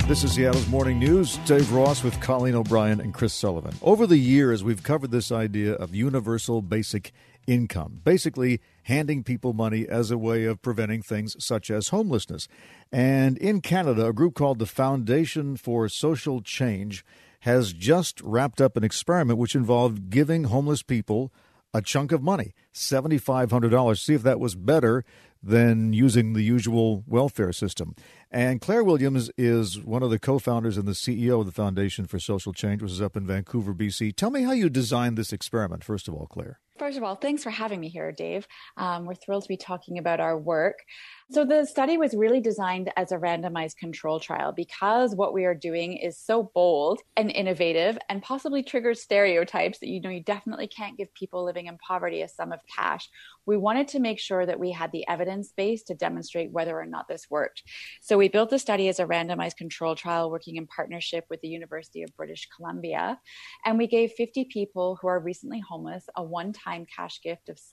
This is Seattle's Morning News. Dave Ross with Colleen O'Brien and Chris Sullivan. Over the years, we've covered this idea of universal basic income, basically handing people money as a way of preventing things such as homelessness. And in Canada, a group called the Foundation for Social Change has just wrapped up an experiment which involved giving homeless people a chunk of money, $7,500, see if that was better than using the usual welfare system. And Claire Williams is one of the co-founders and the CEO of the Foundation for Social Change, which is up in Vancouver, BC. Tell me how you designed this experiment, first of all, Claire. First of all, thanks for having me here, Dave. We're thrilled to be talking about our work. So the study was really designed as a randomized control trial because what we are doing is so bold and innovative and possibly triggers stereotypes that, you definitely can't give people living in poverty a sum of cash. We wanted to make sure that we had the evidence base to demonstrate whether or not this worked. So we built the study as a randomized control trial working in partnership with the University of British Columbia. And we gave 50 people who are recently homeless a one-time cash gift of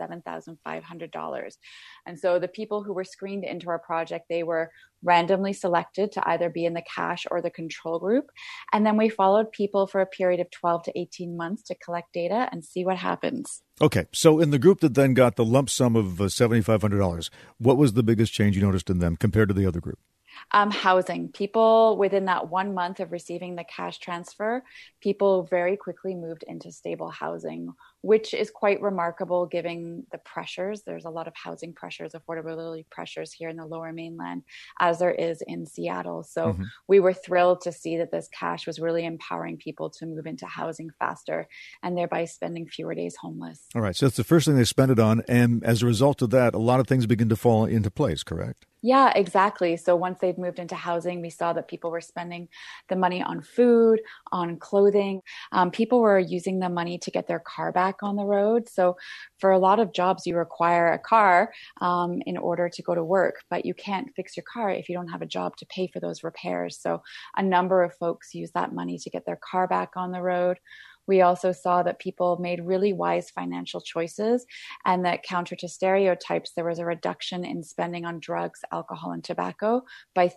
$7,500. And so the people who were screened into our project, they were randomly selected to either be in the cash or the control group. And then we followed people for a period of 12 to 18 months to collect data and see what happens. Okay, so in the group that then got the lump sum of $7,500, what was the biggest change you noticed in them compared to the other group? Housing. People within that 1 month of receiving the cash transfer, people very quickly moved into stable housing, which is quite remarkable given the pressures. There's a lot of housing pressures, affordability pressures here in the Lower Mainland, as there is in Seattle. So we were thrilled to see that this cash was really empowering people to move into housing faster and thereby spending fewer days homeless. All right, so that's the first thing they spent it on. And as a result of that, a lot of things begin to fall into place, correct? Yeah, exactly. So once they'd moved into housing, we saw that people were spending the money on food, on clothing. People were using the money to get their car back on the road. So for a lot of jobs, you require a car in order to go to work, but you can't fix your car if you don't have a job to pay for those repairs. So a number of folks use that money to get their car back on the road. We also saw that people made really wise financial choices and that counter to stereotypes, there was a reduction in spending on drugs, alcohol, and tobacco by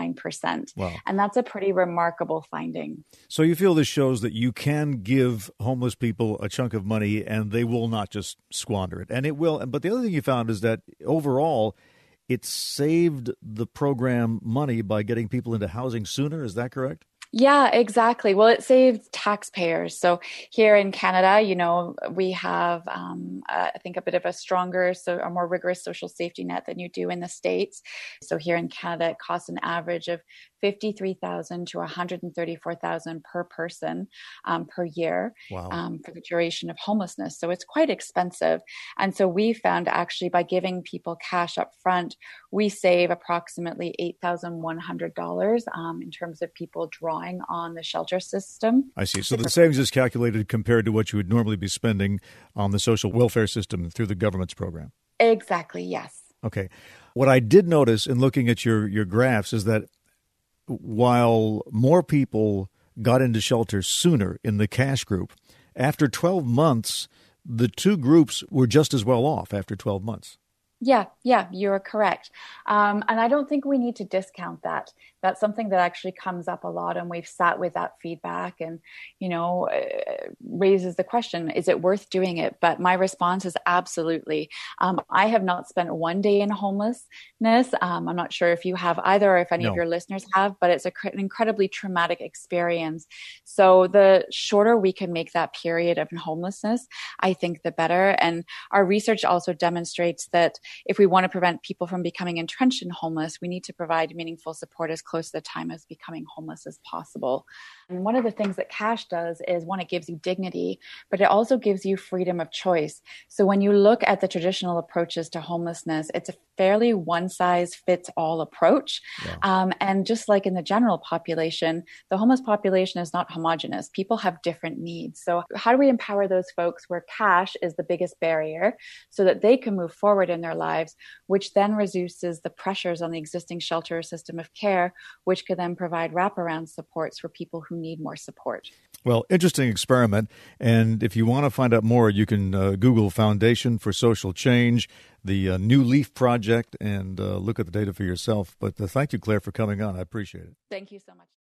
39%. Wow. And that's a pretty remarkable finding. So you feel this shows that you can give homeless people a chunk of money and they will not just squander it. And it will. But the other thing you found is that overall, it saved the program money by getting people into housing sooner. Is that correct? Yeah, exactly. Well, it saves taxpayers. So here in Canada, we have, I think, a bit of a more rigorous social safety net than you do in the States. So here in Canada, it costs an average of $53,000 to $134,000 per person per year. Wow. For the duration of homelessness. So it's quite expensive. And so we found actually by giving people cash up front, we save approximately $8,100 in terms of people drawing on the shelter system. I see. So the savings is calculated compared to what you would normally be spending on the social welfare system through the government's program. Exactly, yes. Okay. What I did notice in looking at your graphs is that while more people got into shelter sooner in the cash group, after 12 months, the two groups were just as well off after 12 months. Yeah, you're correct. And I don't think we need to discount that. That's something that actually comes up a lot. And we've sat with that feedback and, raises the question, is it worth doing it? But my response is absolutely. I have not spent one day in homelessness. I'm not sure if you have either or if any of your listeners have, but it's an incredibly traumatic experience. So the shorter we can make that period of homelessness, I think the better. And our research also demonstrates that if we want to prevent people from becoming entrenched in homeless, we need to provide meaningful support as close to the time of becoming homeless as possible. And one of the things that cash does is, one, it gives you dignity, but it also gives you freedom of choice. So when you look at the traditional approaches to homelessness, it's a fairly one-size-fits-all approach. Yeah. And just like in the general population, the homeless population is not homogenous. People have different needs. So how do we empower those folks where cash is the biggest barrier so that they can move forward in their lives, which then reduces the pressures on the existing shelter system of care, which could then provide wraparound supports for people who need more support. Well, interesting experiment. And if you want to find out more, you can Google Foundation for Social Change, the New Leaf Project, and look at the data for yourself. But thank you, Claire, for coming on. I appreciate it. Thank you so much.